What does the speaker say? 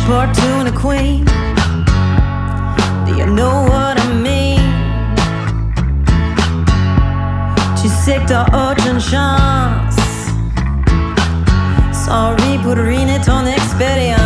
Fortuna Queen. Do you know what I mean? Tu sais que t'as aucune chance. Sorry pour ruiner ton expérience.